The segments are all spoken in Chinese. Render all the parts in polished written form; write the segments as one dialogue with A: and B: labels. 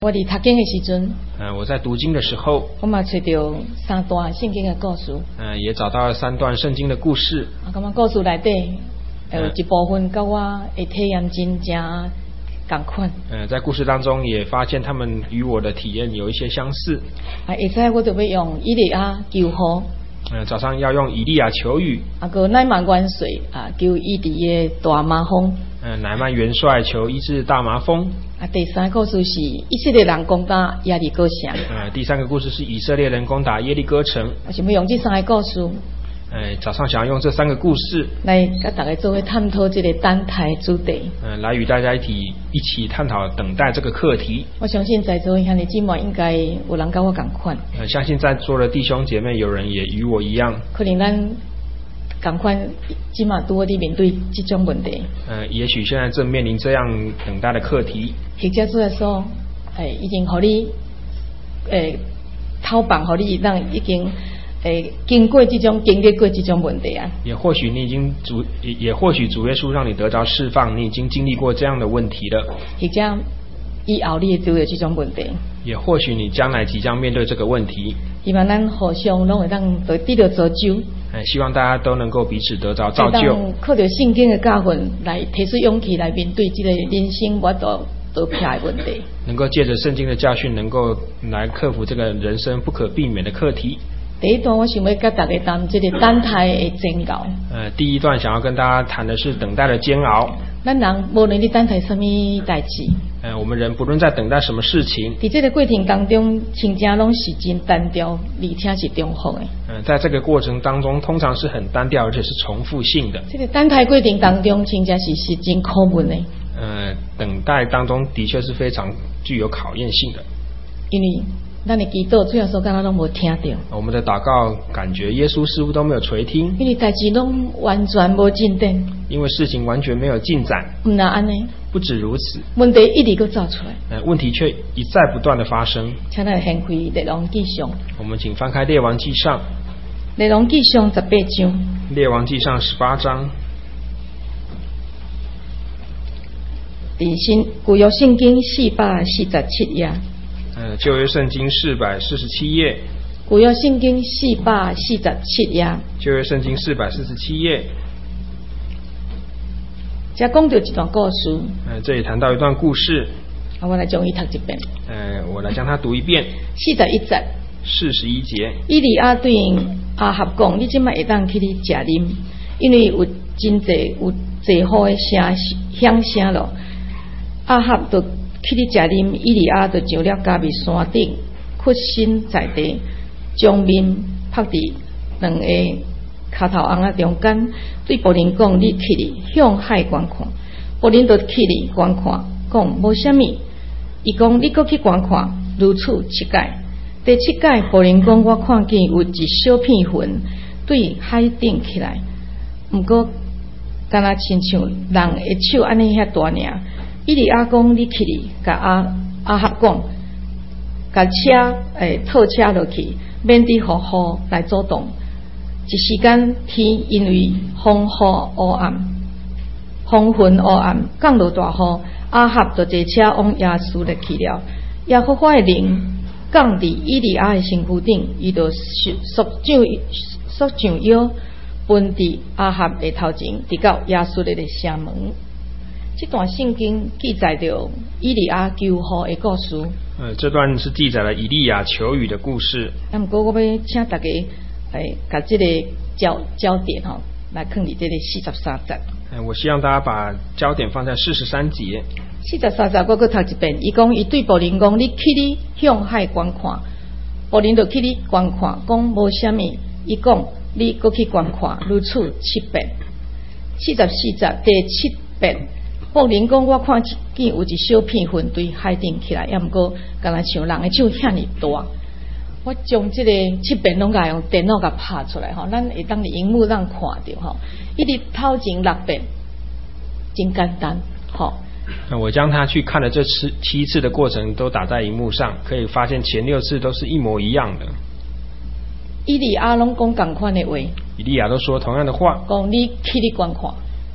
A: 我伫读经的时阵，
B: 我在读经的时候，
A: 我嘛找到三段圣经的故事。
B: 也找到了3段圣经的故事。
A: 感觉故事内底有一部分跟我的体验真同款。
B: 在故事当中也发现他们与我的体验有一些相似。
A: 会使我就要用以利亚求雨。
B: 早上要用以利亚求雨。
A: 个乃曼元帅求医治的大麻风。
B: 乃曼元帅求医治大麻风。
A: 第3个故事是以色列人攻打耶利哥城。
B: 第3个故事是以色列人攻打耶利哥城。
A: 我想要用这3个故事。
B: 早上想要用这3个故事
A: 来跟大家做伙探讨这个等待主题。
B: 来与大家一起探讨等待这个课题。
A: 我相信在座的兄弟姐妹应该有人跟我同款。
B: 相信在座的弟兄姐妹有人也与我一样。
A: 可能咱同款今嘛拄在面对这种问题。
B: 也许现在正面临这样等待的课题。
A: 或者主要说，已经互你透放，互你让已经经历过这种问题啊。也或许
B: 主耶稣让你得到释放，你已经经历过这样的问题了。
A: 或者以后你会遇到这种问题。也
B: 或许你将来即将面对这个问题。
A: 希望咱互相拢会当得到造就。
B: 希望大家都能够彼此得到造就。
A: 靠着圣经的教训来提出勇气来面对这个人生我都撇的问题。
B: 能够借着圣经的教训，能够来克服这个人生不可避免的课题。
A: 第一段我想要跟大家谈这个等待的煎熬。
B: 第一段想要跟大家谈的是等待的煎熬。
A: 咱人无论你等待什么代志，
B: 我们人不论在等待什么事情，
A: 在这个过程当中，真正拢是真单调，而且是重复的。
B: 在这个过程当中，通常是很单调，而且是重复性的。
A: 这个等待过程当中，真正是真考验的。
B: 等待当中的确是非常具有考验性的。
A: 因为咱的祈祷最后说敢若拢无听到。
B: 我们的祷告感觉耶稣似乎都没有垂听。
A: 因为代志拢完全无进展。
B: 因为事情完全没有进展。
A: 唔那安尼。
B: 不止如此，
A: 问题一直都造出来。
B: 问题却一再不断的发生。
A: 请来掀开列王纪上。我
B: 们请翻开列王纪上。
A: 列王纪上18章。
B: 列王纪上18章。
A: 旧约圣经447页。
B: 旧约圣经447页。
A: 旧约圣经447页。
B: 旧约圣经447页。
A: 这讲到一段故事。
B: 这里谈到一段故事。
A: 我来将伊读一遍。
B: 我来将它读一遍。
A: 41节。
B: 41节。
A: 以利亚对阿哈讲：你即摆会当去你食啉，因为有真济雨的响声咯。阿哈就去你食啉，以利亚就上了加密山顶，屈身在地，将面拍伫2个脚头红仔中间，对仆人讲：你起哩向海观看。仆人就起哩观看，讲无啥物。伊讲：你搁去观看，如此7届。第7届，仆人讲：我看见有一小片云对海顶起来，毋过敢若亲像人的手安尼遐大尔。以利亚讲：你起哩，甲阿哈讲，甲套车落去，免得互雨来阻挡。一时间天因为风云乌暗，降落大雨，阿哈就坐车往耶稣入去了。耶和华的灵降伫以利亚的身躯顶，伊就束上腰，奔伫阿哈的头前，直到耶稣的城门。这段圣经记载着以利亚求雨的故事。
B: 这段是记载了以利亚求雨的故事。
A: 不过我要请大家把这个焦点来放在这个43节。
B: 我希望大家把焦点放在43节。
A: 43节我再读一遍。伊讲伊对仆人讲：你去你向海观看。仆人就去你观看，讲无啥物。伊讲你搁去观看，如此7遍。44节第7遍。仆人讲：我看见有一小片云对海顶起来，也毋过敢若像人的手遐尼大。我将这个7遍拢甲用电脑甲拍出来咱会当伫荧幕上看到伊伫头前6遍，真简单
B: 我将它去看了这7次的过程都打在荧幕上，可以发现前6次都是一模一样的。
A: 以利亚拢讲同款的话。
B: 以利亚都说同样的话，
A: 讲你去你观看。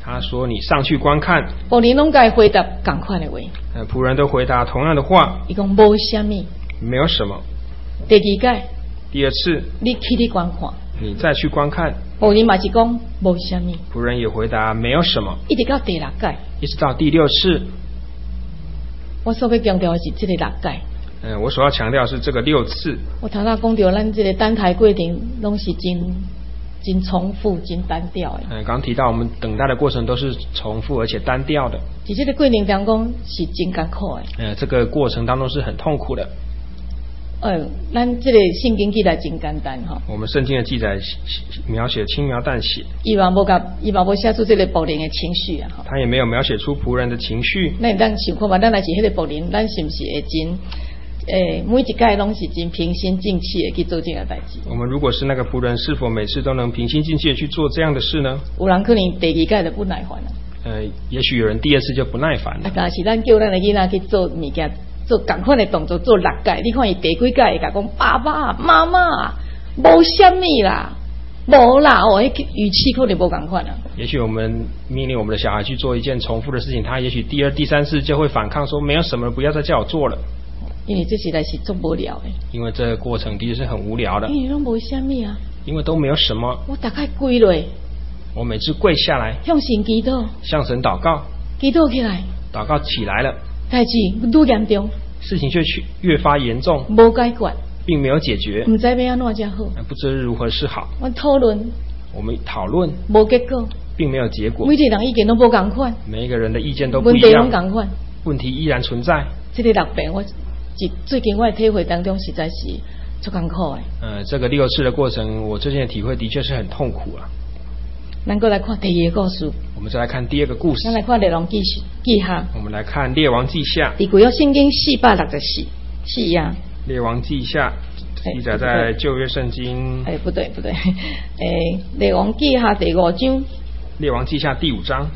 B: 他说你上去观看。
A: 仆人拢该回答同款的话。
B: 仆人都回答同样的话。
A: 伊讲无什么。
B: 没有什么。
A: 第二届。
B: 第二次。
A: 你去观看。
B: 你再去观看。
A: 仆人嘛是讲无什么。
B: 仆人也回答没有什么。
A: 一直到第六届。
B: 一直到第六次。
A: 我所要强调的是这个六届。
B: 我所要强调的是这个6次。
A: 我头先讲到，咱这个等待过程拢是真重复、真单调的。
B: 刚提到我们等待的过程都是重复而且单调的。
A: 在这个过程当中是真艰苦的。
B: 这个过程当中是很痛苦的。
A: 咱这个圣经记载真简单哈。
B: 我们圣经的记载描写轻描淡写。
A: 伊嘛无写出这个仆人的情绪啊。
B: 他也没有描写出仆人的情绪。
A: 那咱想看嘛，咱若是迄个仆人，咱是不是会真？每一届拢是真平心静气的去做这个代志。
B: 我们如果是那个仆人，是否每次都能平心静气的去做这样的事呢？
A: 有人可能第二届就不耐烦了。
B: 也许有人第二次就不耐烦了。
A: 但是咱叫咱的囡仔去做物件，做同款的动作，做6届，你看伊第几届会甲讲爸爸妈妈，无什么啦，无啦哦，迄语气可能无同款啊。
B: 也许我们命令我们的小孩去做一件重复的事情，他也许第2、第3次就会反抗说没有什么，不要再叫我做了。
A: 因为这实在是做无聊的。
B: 因为这个过程的确是很无聊的。
A: 因为拢无什么啊。
B: 因为都没有什么。
A: 我大概跪落。
B: 我每次跪下来。
A: 向神祈祷。
B: 向神祷告。
A: 祈祷起来。
B: 祷告起来了。
A: 代志愈严重。
B: 事情却越发严重。
A: 无解决。
B: 并没有解决。
A: 唔知要安怎才好。
B: 不知如何是好。
A: 我讨论。
B: 我们讨论。
A: 无结果。并
B: 没有结果。
A: 每一个人意见都无同款。
B: 每一个人的意见都不一样。
A: 问题都同款。
B: 问题依然存在。
A: 这个6遍我。最近我的体会当中实在是足艰苦的。
B: 这个6次的过程，我最近的体会的确是很痛苦啊。
A: 咱过来看第2个故事。
B: 我们再来看第2个故事。
A: 咱来看列王记下。
B: 我们来看列王记下。
A: 第旧约圣经464页。
B: 列王记下记载在旧约圣经。
A: 不对。列王记下第5章。
B: 列王记下第5章。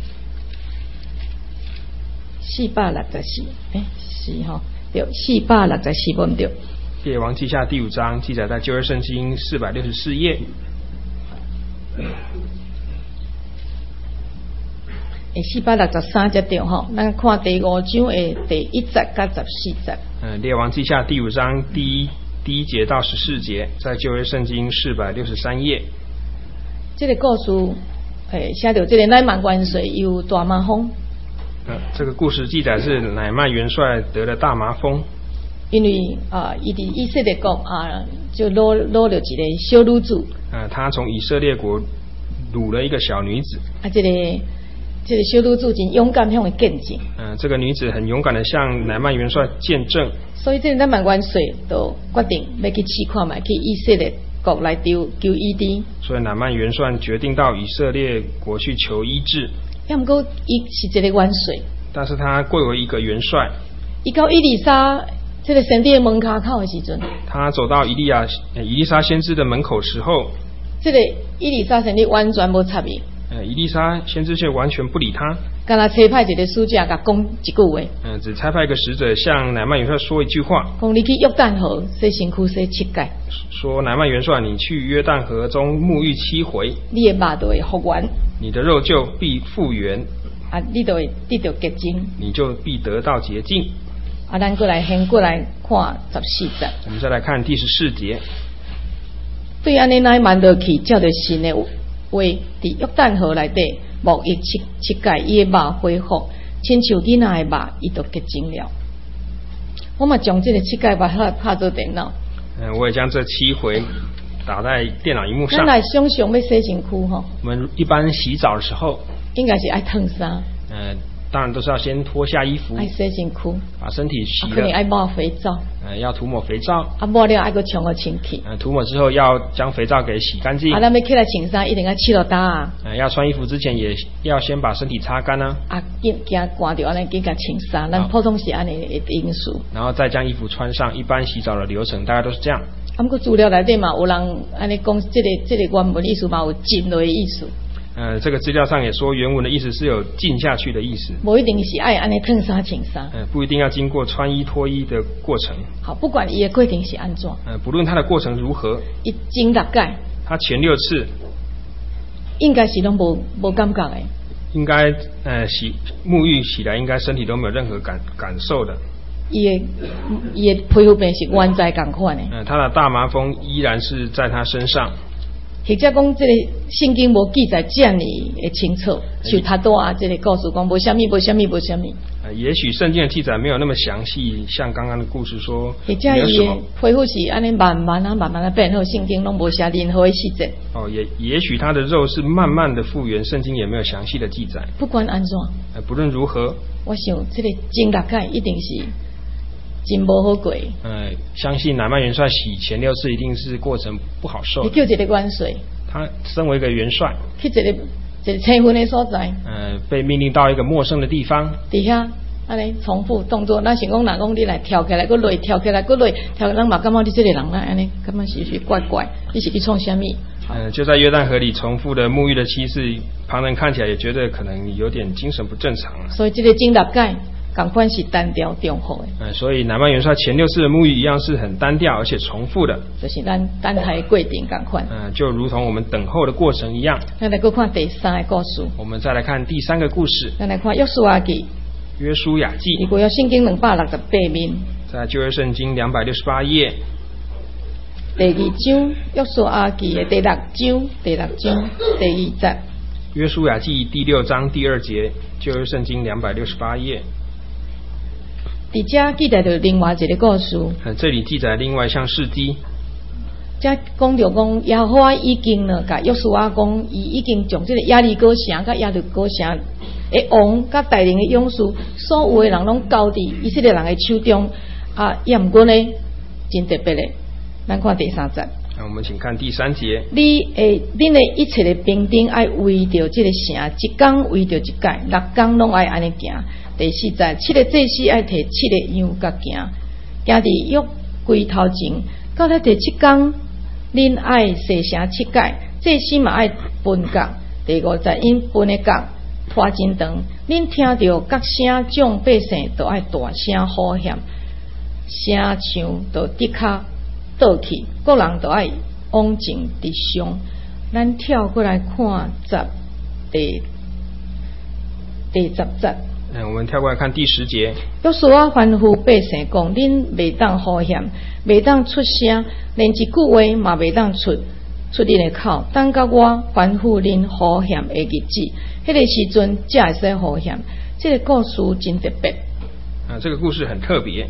A: 464是吼。对，464不对。
B: 列王记下第5章记载在旧约圣经464页。463才对吼，咱看第5章的第1节到14节。列王记下第5章第1节到14节，在旧约圣经463页。这个故事，写到这个乃縵元帅有大麻风。这个故事记载是乃縵元帅得了大麻风。因为伊伫以色列国就掳了一个小女子。他从以色列国掳了一个小女子。这个小女子真勇敢向伊见证。这个女子很勇敢的向乃縵元帅见证。所以这个乃縵元帅就决定要去试看卖，去以色列国来求医治。所以乃縵元帅决定到以色列国去求医治。不过伊是一个元帅。但是他贵为一个元帅。伊到以利沙这个神殿门口的时阵，他走到以利沙先知的门口时候，这个以利沙神殿完全无插伊。以利沙先知却完全不理他。干那差派一个使者甲讲一句话。只差派一个使者向乃縵元帅说一句话。讲你去约旦河洗身躯洗7届。说乃縵元帅，你去约旦河中沐浴7回，你的肉就会复原，你的肉就必复原。你就会得到洁净，你就必得到洁净。咱过来先过来看14节。我们再来看第14节。对安尼乃縵就去照着神的话，伫约旦河内底沐浴7届，伊的肉恢复，亲像囡仔的肉，伊就洁净了。我嘛将这个7届把拍做电脑。我也将这7回打在电脑荧幕上。咱来想想要洗身躯吼。我们一般洗澡的时候，应该是爱烫衫。当然都是要先脱下衣服，爱洗身躯，把身体洗了。可能爱抹肥皂。要涂抹肥皂。抹了爱个冲个清气。涂抹之后要将肥皂给洗干净。咱要起来穿衫，一定要拭落打。要穿衣服之前也要先把身体擦干啊。惊寒着安尼紧甲穿衫，咱普通是安尼的因素。然后再将衣服穿上，一般洗澡的流程大概都是这样。不过资料内底嘛，有人安尼讲，这个原文意思嘛有浸落的意思。这个资料上也说原文的意思是有浸下去的意思，不一定是爱安尼烫衫穿衫，不一定要经过穿衣脱衣的过程。好，不管伊的过程是安怎，不论它的过程如何，伊前6届，他前6次，应该是拢无感觉的。 应该沐浴起来应该身体都没有任何感受的。
A: 伊的皮肤病是原在同款的。
B: 他的大麻风依然是在他身上。
A: 或者讲，这个圣经无记载这样的清楚，像他多啊，这个故事讲无什么。
B: 也许圣经的记载没有那么详细，像刚刚的故事说。
A: 或者伊的皮肤是安尼慢慢的变好，圣经拢无写任何的细节。
B: 也许他的肉是慢慢的复原，圣经也没有详细的记载。
A: 不管安怎，
B: 不论如何，
A: 我想这个经历感一定是真无好过。
B: 相信乃縵元帅洗前6次一定是过程不好受的。
A: 你叫一个元帅，
B: 他身为一个元帅，
A: 去一个青云的所在，
B: 被命令到一个陌生的地方，
A: 底下安尼重复动作。咱想讲，人讲你来跳起来，佫落，跳起来佫落，跳，人嘛感觉你这个人安尼，感觉是怪怪，你是去创啥物？
B: 就在约旦河里重复的沐浴的7次，旁人看起来也觉得可能有点精神不正常了。
A: 所以这个经历感同款是单调重复的。
B: 所以乃縵元帅前6次的沐浴一样是很单调而且重复的。
A: 就是咱等待的过程同款。
B: 就如同我们等候的过程一样。
A: 咱来搁看第3个故事。
B: 我们再来看第3个故事。
A: 咱来看约书亚记。
B: 约书亚记。
A: 如果有圣经268面。
B: 在旧约圣经268页。
A: 第2章约书亚记的第6章第2节。
B: 约书亚记第6章第2节，旧约圣经268页。
A: 伫这记载着另外一个故事。
B: 这里记载另外一项事迹。
A: 这讲着讲耶和华已经呢，甲约书亚讲，伊已经将这个耶利哥城甲耶利哥城的王甲带领的勇士，所有的人拢交伫以色列人的手中。也毋过呢，真特别的。咱看第3节。
B: 我们请看第3节。
A: 恁的一切的兵丁爱围着这个城，一天围着一届，6天拢爱安尼行。第4节，7个祭司爱摕7个羊角行伫约柜头前，到了第7天，恁爱洗成7届，祭司嘛爱分角。第5节，因分的角拖真长，恁听到角声，众百姓都爱大声呼喊，声像都直卡倒去，各人都爱往前直上。咱跳过来看第10节。
B: 我们跳过来看第10节。
A: 约书亚吩咐百姓讲：恁袂当呼喊，袂当出声，连一句话嘛袂当出恁的口。等到我吩咐恁呼喊的日子，迄个时阵才会使呼喊。这个故事真特别。
B: 这个故事很特别。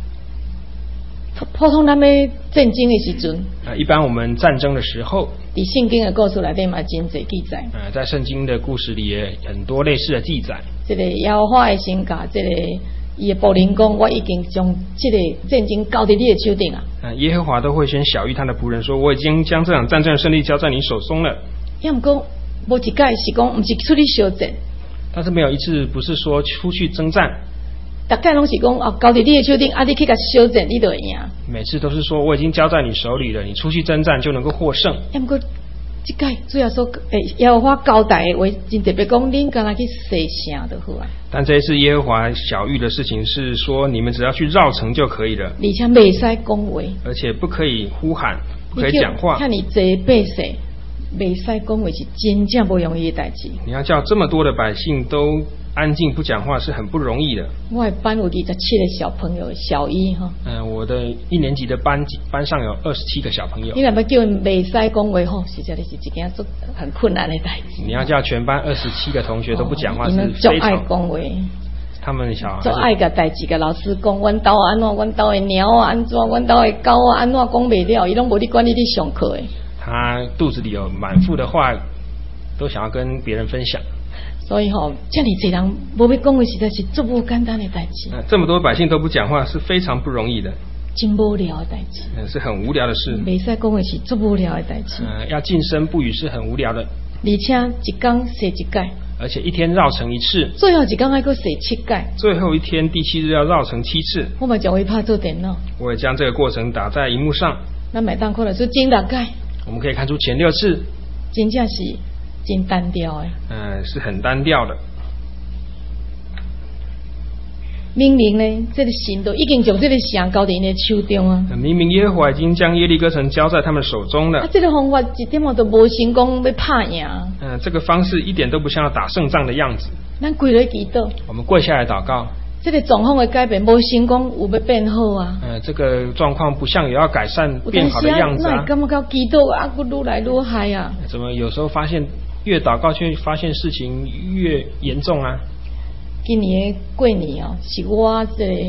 A: 普通咱们战争的时阵，
B: 一般我们战争的时候，
A: 伫圣经的故事内底嘛真侪记载。
B: 在圣经的故事里也很多类似的记载。
A: 这个耶和华的神甲这个伊的仆人讲，我已经将这个战争交在你的手顶啊。
B: 耶和华都会先晓谕他的仆人说，我已经将这场战争的胜利交在你手中了。
A: 也毋过无一届是讲，毋是出去相战。
B: 但是没有一次不是说出去征战。
A: 大概拢是讲交在你的手顶，你去甲相战，你就会赢。
B: 每次都是说我已经交在你手里了，你出去征战就能够获胜。
A: 也毋过这届主要说，耶和华交代的话真特别讲，恁干那去洗城就好啊。但
B: 这一次耶和华晓谕的事情是说，你们只要去绕城就可以了，
A: 而且袂使讲话，
B: 而且不可以呼喊，不可以讲话。
A: 看你这百姓袂使讲话是真正不容易的代志。
B: 你要叫这么多的百姓都安静不讲话是很不容易的。
A: 我的班有27个小朋友，小一哈。
B: 我的1年级的班上有27个小朋友。
A: 你若要叫因袂使讲话吼，实在是一件很困难的代志。
B: 你要叫全班27个同学都不讲话是非常。
A: 爱讲话。
B: 他们小孩
A: 做爱个代志，个老师讲，阮兜安怎，阮兜的猫啊安怎，阮兜的狗啊安怎，讲袂了，伊拢无你管你上课的。
B: 他肚子里有满腹的话，都想要跟别人分享。
A: 所以这么多人无要讲的，实在是足无简单的代志。
B: 这么多百姓都不讲话，是非常不容易的。
A: 真无聊的代志。
B: 是很无聊的事。
A: 袂使讲的是足无聊的代志。
B: 要近身不语是很无聊的。
A: 而且一天洗一届。
B: 而且一天绕城一次。
A: 最后一天还阁洗7届。
B: 最后一天第7日要绕城7次。
A: 我嘛将会拍做电脑。
B: 我也将这个过程打在荧幕上。
A: 咱每当看的是真6届。
B: 我们可以看出前6次。
A: 真正是真单调的。
B: 是很单调的。
A: 明明呢，这个神都已经将这个城交在因的手中啊。
B: 明明耶和华已经将耶利哥城交在他们手中了。
A: 这个方法一点都无成功要拍赢。
B: 这个方式一点都不像要打胜仗的样子。
A: 咱跪来祈祷。我
B: 们跪下来祷告。
A: 这个状况的改变无成功，有要变好啊。
B: 这个状况不像有要改善变好的样子啊。
A: 那感觉祈祷啊，愈来愈害啊。
B: 怎么有时候发现越祷告却发现事情越严重啊？
A: 今年的过年哦，是我这个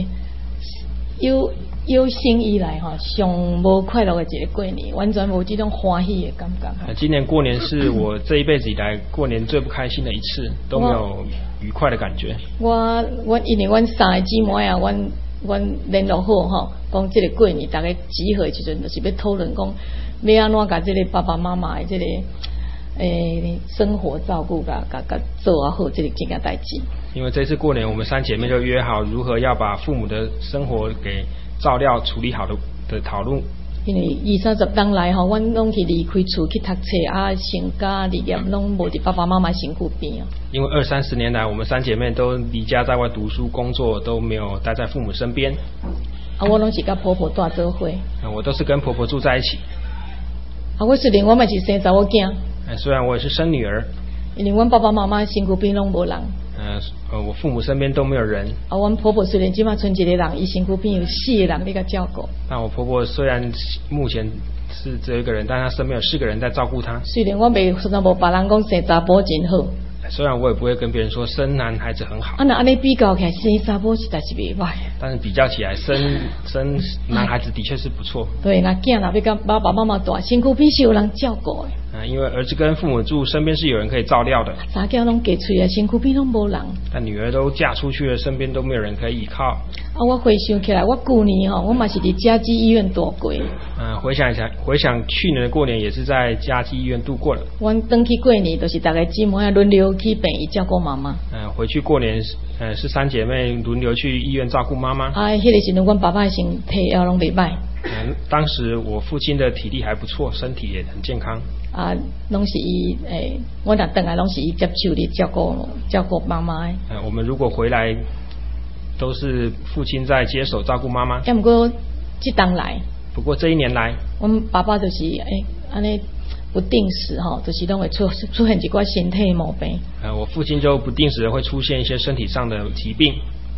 A: 有生以来哈上无快乐的一个过年，完全无这种欢喜的感觉。
B: 今年过年是我这一辈子以来过年最不开心的一次，都没有愉快的感觉。我
A: 因为阮三个姊妹啊，阮联络好哈，讲这个过年大家集合的时阵，就是要讨论讲要安怎甲这个爸爸妈妈的这个生活照顾甲做好这件代志。
B: 因为这次过年，我们三姐妹就约好如何要把父母的生活给照料处理好的讨论。
A: 因为20-30年来吼，阮拢去离开厝去读册啊，成家立业拢无伫爸爸妈妈身躯边啊。
B: 因为20-30年来，我们三姐妹都离家在外读书工作，都没有待在父母身边。
A: 我拢是甲婆婆住做伙。
B: 我都是跟婆婆住在一起。
A: 我虽然我嘛是生查某囝。
B: 虽然我也是生女儿。
A: 因为阮爸爸妈妈身躯边拢无人。
B: 我父母身边都没有人。
A: 阮婆婆虽然即马剩一个人，伊身躯边有4个人在甲照顾。
B: 那我婆婆虽然目前是只有一个人，但她身边有4个人在照顾她。
A: 虽然我袂说无别人讲生查甫真好。
B: 虽然我也不会跟别人说生男孩子很好。
A: 那安尼比较起来，生查甫实在是袂歹。
B: 但是比较起来，生男孩子的确是不错。
A: 对，那囝若要甲爸爸妈妈大，身躯边是有人照顾的。
B: 因为儿子跟父母住，身边是有人可以照料的。
A: 查囝拢嫁出来，身躯边拢无人。
B: 但女儿都嫁出去了，身边都没有人可以依靠。
A: 我回想起来，我旧年我嘛是伫嘉基医院度过。
B: 回想去年的过年也是在嘉基医院度过了。
A: 阮回去过年都是大家姊妹轮流去病院照顾妈妈。
B: 回去过年是三姐妹轮流去医院照顾妈妈。
A: 迄个时阵，阮爸爸身体也拢袂歹。
B: 当时我父亲的体力还不错，身体也很健康。
A: 拢是伊我若回来拢是伊接手的照顾妈妈的。
B: 我们如果回来，都是父亲在接手照顾妈妈。
A: 不过这当来。
B: 不过这一年来，
A: 阮爸爸就是安尼不定时就是拢会出现一寡身体毛病。
B: 我父亲就不定时的会出现一些身体上的疾病。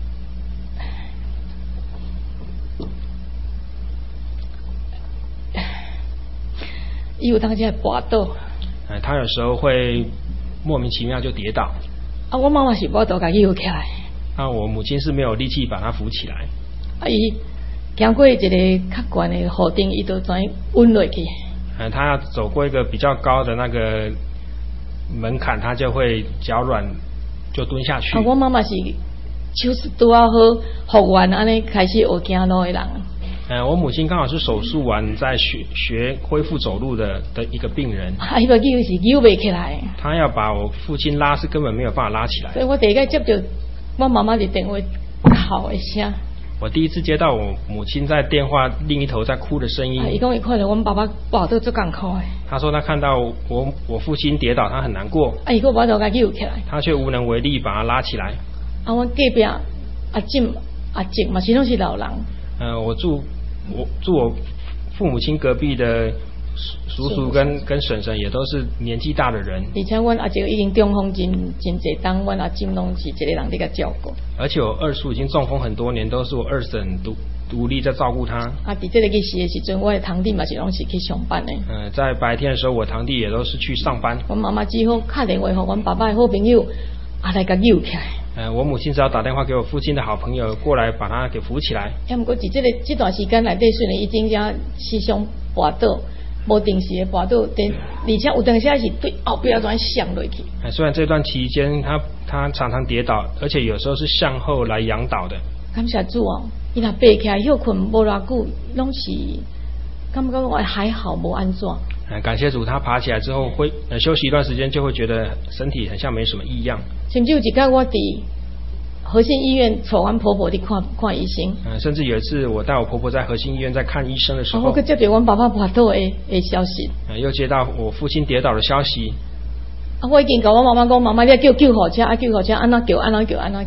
A: 伊有当时会跌倒。
B: 他有时候会莫名其妙就跌倒。
A: 我妈妈是跌倒，家己扶起来。
B: 我母亲是没有力气把他扶起来。
A: 伊经过一个较悬的河顶，伊就怎稳落去。
B: 他要走过一个比较高的那个门槛，他就会脚软，就蹲下去。
A: 我妈妈是手拄好复原，安尼开始学走路的人。
B: 我母亲刚好是手术完在学恢复走路的一个病人。
A: 伊个扭是扭不起来。
B: 他要把我父亲拉是根本没有办法拉起来。
A: 所以我第一个接到我妈妈的电话，哭的声。
B: 我第一次接到我母亲在电话另一头在哭的声音。
A: 伊讲伊看到我们爸爸跌倒做艰苦的。
B: 他说他看到我父亲跌倒，他很难过。
A: 伊个把头家扭起来。
B: 他却无能为力把他拉起来。
A: 我隔壁阿叔嘛是拢是老人。
B: 我住我父母亲隔壁的叔叔跟婶婶也都是年纪大的人。
A: 而且阮阿叔已经中风真侪当，阮阿婶拢是一个人在甲照顾。
B: 而且我二叔已经中风很多年，都是我二婶独立在照顾他。
A: 伫这个日时的时阵，我的堂弟嘛是拢是去上班的。
B: 在白天的时候，我堂弟也都是去上班。
A: 我妈妈只好打电话给阮爸爸的好朋友，来甲扭起来。
B: 我母亲只要打电话给我父亲的好朋友过来把他给扶起来。
A: 不过伫这段时间内底，虽然伊真正时常跌倒，无定时的跌倒，而且有当时是对后边转向落去。
B: 虽然这段期间他常常跌倒，而且有时候是向后来仰倒的。
A: 感谢主哦，伊若爬起来休困无偌久，拢是感觉我还好，无安怎。
B: 感谢主，他爬起来之后会休息一段时间，就会觉得身体很像没什么异样。
A: 甚至有一天我伫和信医院带阮婆婆去看医生。
B: 甚至有一次我带我婆婆在和信医院在看医生的时候，
A: 我接到阮爸爸跌倒的消息。
B: 又接到我父亲跌倒的消息。
A: 我已经跟我妈妈讲，妈妈你要叫救护车，救护车安怎叫。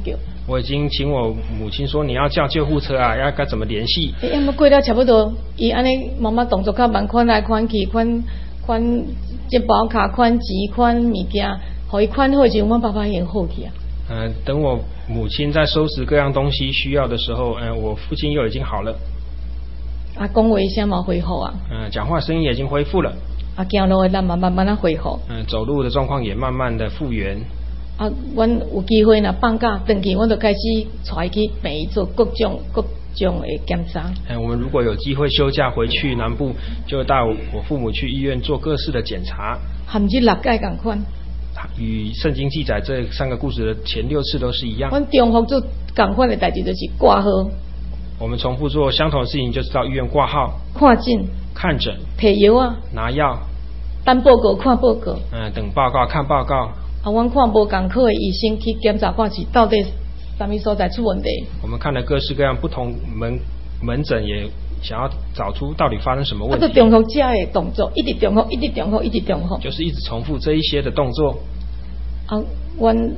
B: 我已经请我母亲说，你要叫救护车啊，要该怎么联系？
A: 要么过了差不多，伊安尼妈妈动作较慢，款来款去，款这包卡款钱款物件，互伊款好时，我爸爸已经好去啊。
B: 等我母亲在收拾各样东西需要的时候，我父亲又已经好了。
A: 啊，讲话声嘛恢复啊。
B: 讲话声音也已经恢复了。
A: 啊，走路的咱慢慢恢复。
B: 走路的状况也慢慢的复原。
A: 啊，阮有机会呢放假回去，阮就开始带去病院做各种的检查。
B: 我们如果有机会休假回去南部，就带我父母去医院做各式的检查。
A: 含这6届同款。
B: 与圣经记载这3个故事的前6次都是一样。
A: 阮重复做同款的代志，就是挂号。
B: 我们重复做相同的事情，就是到医院挂号、看诊、
A: 摕药啊、
B: 拿药、
A: 等报告、看报告。
B: 等报告、看报告。
A: 啊，阮看无共科的医生去检查看是到底什么所在出问题。我
B: 们看了各式各样不同门诊，也想要找出到底发生什么问题。
A: 就重复这的动作，一直重复，一直重复，一直重复。
B: 就是一直重复这一些的动作。
A: 啊，阮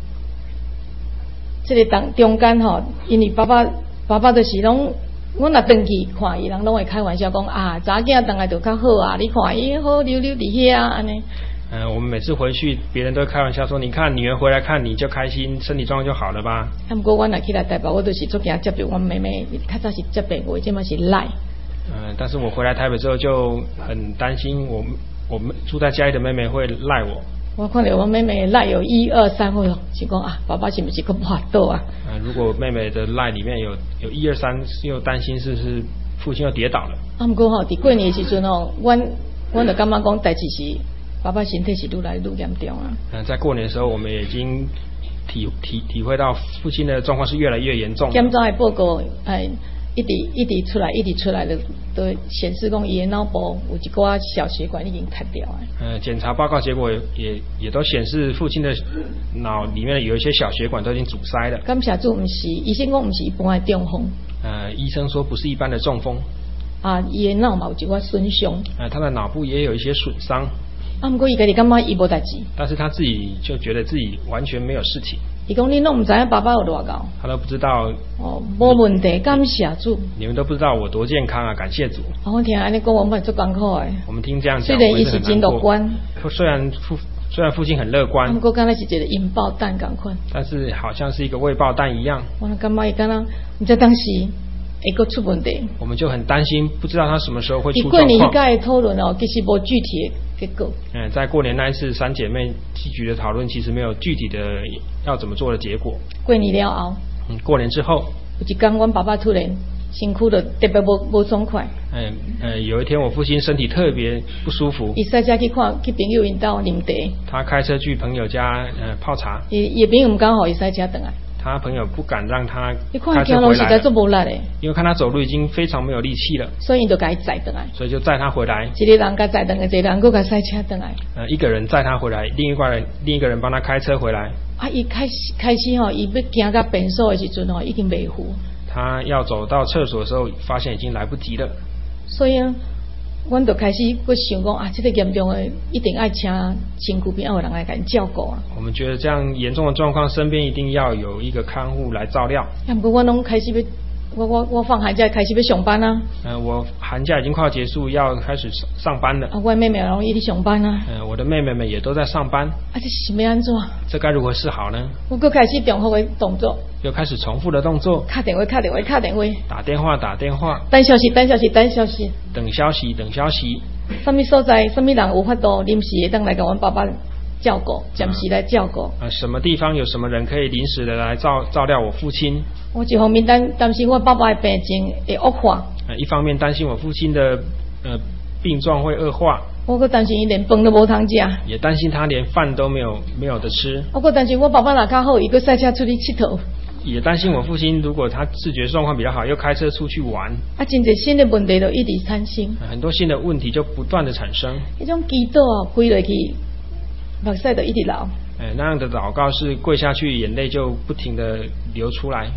A: 这个中间吼，因为爸爸就是拢，阮若回去看伊，人拢会开玩笑讲啊，查囝回来就较好啊，你看伊好溜溜伫遐安尼。
B: 我们每次回去，别人都开玩笑说，你看女儿回来看你就开心，身体状况就好了吧。
A: 不过阮若起来台北，我都是做惊接着阮妹妹，较早是接病过，即马是赖。
B: 但是我回来台北之后就很担心，我们住在家里的妹妹会赖我。
A: 我看到我妹妹赖有1、2、3回，是讲啊，爸爸是不是个滑倒啊？
B: 如果妹妹的赖里面有1、2、3，又担心是不是父亲又跌倒了。
A: 不过吼，伫过年的时阵吼，阮就感觉讲代志是爸爸身体是愈来愈严重啊。
B: 在过年的时候，我们已经体会到父亲的状况是越来越严重。
A: 检查的报告，一直出来的，都显示讲伊的脑部有一寡小血管已经塌掉了。
B: 检查报告结果也都显示父亲的脑里面有一些小血管都已经阻塞了。
A: 感谢主，医生讲不是一般的中风。
B: 医生说不是一般的中风。
A: 伊的脑嘛有一寡损伤。
B: 他的脑部也有一些损伤。
A: 不过伊家己感觉伊无代志。
B: 但是他自己就觉得自己完全没有事情。
A: 伊讲你拢唔知影爸爸有多高。
B: 他都不知道。
A: 无问题，感谢主。
B: 你们都不知道我多健康啊，感谢主。
A: 我听安尼讲，我们做艰苦的。
B: 我们听这样讲，
A: 虽然伊是真乐观。
B: 虽然父亲很乐观。
A: 不过敢若是一个引爆弹同款。
B: 但是好像是一个未爆弹一样。
A: 我感觉伊敢若唔知当时会个出问题。
B: 我们就很担心，不知道他什么时候会出状况。
A: 过年迄届的讨论其实无具体的结果。
B: 在过年那一次3姐妹聚局的讨论，其实没有具体的要怎么做的结果。
A: 过年了后。
B: 过年之后。
A: 有一天，阮爸爸突然身躯就特别无爽快。
B: 有一天我父亲身体特别不舒服。
A: 伊赛车去朋友因家啉茶。
B: 他开车去朋友家泡茶。
A: 伊朋友唔敢互伊赛车回来。
B: 他朋友不敢让他
A: 开车回来，
B: 因为看他走路已经非常没有力气了，
A: 所以就给他载回来。
B: 所以就载他回来。
A: 一个人给载回来，一个人又给赛车回来。
B: 一个人载他回来，另一个人帮他开车回来。
A: 伊开始吼，伊要行到便所的时阵吼，已经袂赴。
B: 他要走到厕所的时候，发现已经来不及了。
A: 所以阮就开始去想讲这个严重的一定爱请身躯边有人来给照顾啊。
B: 我们觉得这样严重的状况，身边一定要有一个看护来照料。
A: 不过我拢开始要，我放寒假开始要上班啊。
B: 我寒假已经快要结束，要开始上班了。
A: 我妹妹拢一直上班啊。
B: 我的妹妹们也都在上班。
A: 这是要安怎？
B: 这该如何是好呢？
A: 我又开始重复的动作。
B: 又开始重复的动作。
A: 打电话。
B: 打电话。
A: 等消息。
B: 等消息。
A: 什么所在，什么人有法度临时会当来给阮爸爸照顾，暂时来照顾。
B: 什么地方有什么人可以临时的来照料我父亲？
A: 我一方面担心我爸爸的病情会恶化。
B: 一方面担心我父亲的病状会恶化。
A: 我搁担心伊连饭都无通食。
B: 也担心他连饭都没有得吃。
A: 我搁担心我爸爸若较好，伊搁赛车出去佚佗。
B: 也担心我父亲如果他视觉状况比较好，又开车出去玩。
A: 真侪新的问题就一直产生。
B: 很多新的问题就不断的产生。
A: 迄种祈祷跪落去，目屎就一直流。
B: 那样的祷告是跪下去，眼泪就不停的流出来。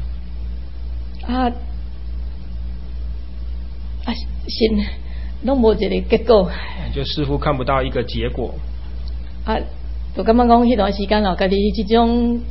A: 心拢无一个结果。
B: 就似乎看不到一个结果。
A: 就感觉讲迄段时间家己这种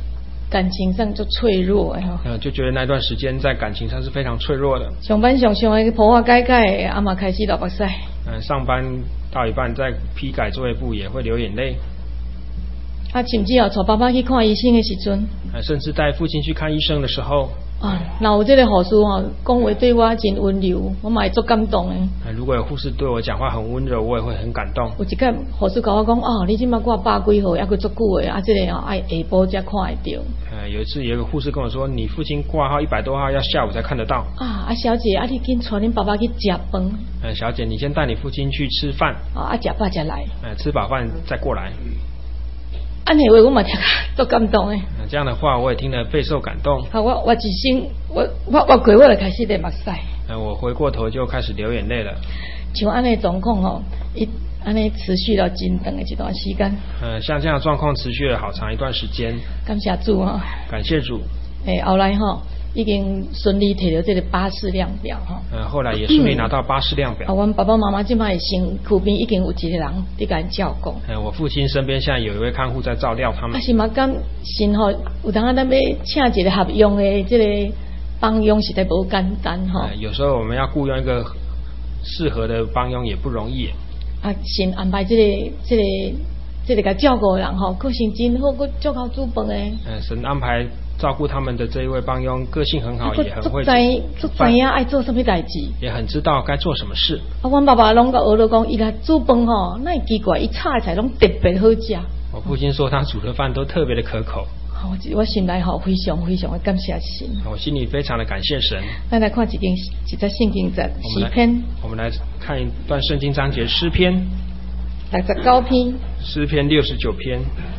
A: 感情上就脆弱的吼。
B: 就觉得那段时间在感情上是非常脆弱的。
A: 上班上的破破改改，阿妈开始流目屎。
B: 上班到一半在批改作业簿也会流眼泪。
A: 甚至带爸爸去看医生的时阵，
B: 甚至带父亲去看医生的时候，
A: 若有这个护士讲话对我真温柔，我嘛会足感动的。
B: 如果有护士对我讲话很温柔，我也会很感动。
A: 有一个护士跟我讲，你即马挂100几号，还佫足久的，这个爱下晡才看得到。
B: 有一次有一个护士跟我说，你父亲挂号100多号，要下午才看得到。
A: 小姐，你紧带恁爸爸去吃饭。
B: 小姐，你先带你父亲去吃饭。
A: 吃饱才来。
B: 吃饱饭再过来。
A: 安尼话我嘛听足感动的。
B: 这样的话我也听得备受感动。
A: 我一生我过我就开始流目屎。
B: 我回过头就开始流眼泪了。
A: 像安尼状况安尼持续了真长的一段时间。
B: 像这样的状况持续了好长一段时间。
A: 感谢主
B: 感谢主。
A: 后来已经顺利摕到这个巴士量表
B: 后来也顺利拿到巴士量表。
A: 阮爸爸妈妈现在身边已经有一个人在甲因照顾。
B: 我父亲身边现在有一位看护在照料他们。
A: 是嘛？敢神有当咱要请一个合用的这个帮佣实在不简单
B: 有时候我们要雇佣一个适合的帮佣也不容易。
A: 神安排这个甲照顾的人个性真好，佫足好煮饭的。
B: 神安排照顾他们的这一位帮佣个性很好，也很会
A: 知影爱做什么代志，
B: 也很知道该做什么事。
A: 阮爸爸拢甲学了讲，伊来煮饭那会奇怪，伊炒的菜拢特别好食。
B: 我父亲说他煮的饭都特别的可口。
A: 我心内非常非常的感谢神。
B: 我心里非常的感谢神。
A: 咱来看一则圣经节诗篇。
B: 我们来看一段圣经章节，诗篇
A: 69篇。
B: 诗篇69篇。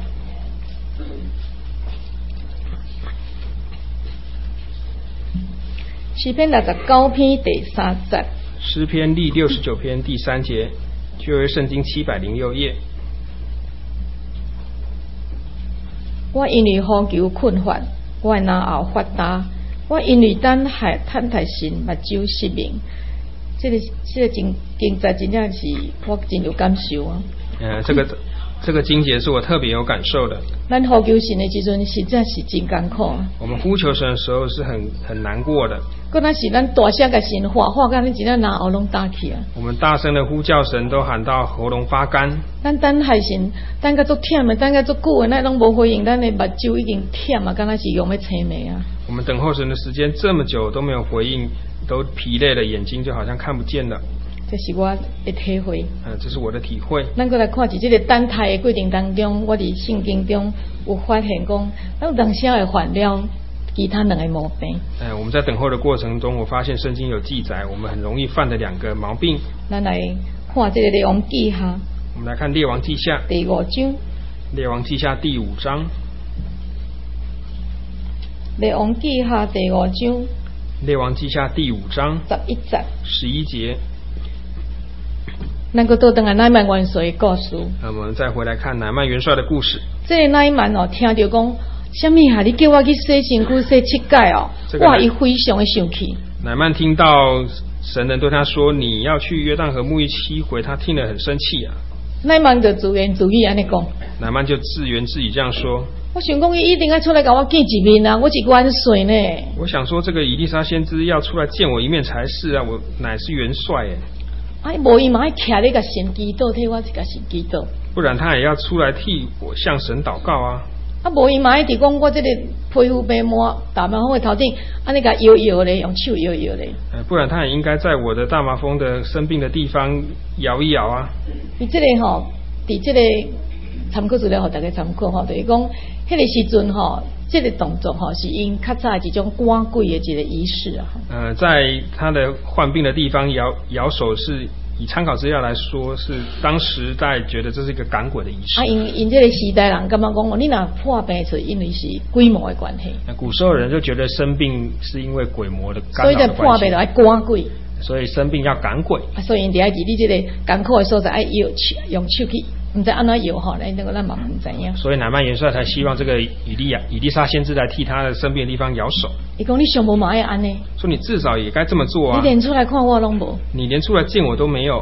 A: 诗篇69篇第3节。
B: 诗篇第69篇第3节，旧约圣经706页。
A: 我因为呼求困乏，我的脑后发达；我因为等待神，目睭失明。这个经节真正是我真有感受
B: 这个经节是我特别有感受的。
A: 咱呼求神的时阵，实在是真艰苦。
B: 我们呼求神的时候是很难过的。
A: 搁那是咱大声甲神话甲咱真正脑喉咙打起啊！
B: 我们大声的呼叫神，都喊到喉咙发干。
A: 咱等待神，等甲足忝的，等甲足久的，咱拢无回应，咱的目睭已经忝啊，敢若是用要青眉啊！
B: 我们等候神的时间这么久都没有回应，都疲累了，眼睛就好像看不见了。
A: 这是我的体会。
B: 这是我的体会。
A: 咱过来看在这个等待的过程当中，我伫圣经中有发现讲，咱人生会犯了其他两个毛病。
B: 我们在等候的过程中，我发现圣经有记载，我们很容易犯的2个毛病。
A: 咱来看这个列王记下。
B: 我们来看列王记下
A: 第5章。
B: 列王记下第5章。
A: 列王记下第5章。
B: 列王记下第5章
A: 11节。
B: 11节。
A: 咱个倒转来乃曼元帅的故事。
B: 我们再回来看乃曼元帅的故事。
A: 这个乃曼听到讲，什么你叫我去洗身躯洗7届哇，伊非常的生气。
B: 乃曼听到神人对他说，你要去约旦河沐浴7回，他听了很生气啊。
A: 乃曼就自言自语安尼讲。
B: 乃曼就自言自语这样说。
A: 我想讲，伊一定要出来跟我见一面啊！我是元帅呢。
B: 我想说，这个以利沙先知要出来见我一面才是啊！我乃是元帅耶。
A: 无伊嘛要徛咧甲神祈祷，替我一个神祈祷。
B: 不然他也要出来替我向神祷告啊！
A: 无伊嘛一直讲我这个皮肤白膜大麻风的头顶，安尼甲摇摇咧，用手摇摇咧。
B: 不然他也应该在我的大麻风的生病的地方摇一摇啊！
A: 你这个伫这个参考资料，大家参考就是讲，迄个时阵这个动作是因较早一种赶鬼的一个仪式啊。
B: 在他的患病的地方摇手，是以参考资料来说，是当时在觉得这是一个赶鬼的仪式。
A: 因这个时代人感觉讲，你若破病是因为是鬼魔的关系。
B: 古时候人就觉得生病是因为鬼魔的干扰的关系，
A: 所以就破病就要赶鬼。
B: 所以生病要赶鬼。
A: 所以因伫爱伫你这个艰苦的所在，爱用手去。唔知安怎摇那个咱嘛唔知影。所
B: 以乃曼元帅才希望这个以利沙先知来替他的生病的地方摇手。
A: 伊讲你上无嘛爱安尼。
B: 说你至少也该这么做啊。
A: 你连出来看我拢无。
B: 你连出来见我都没有。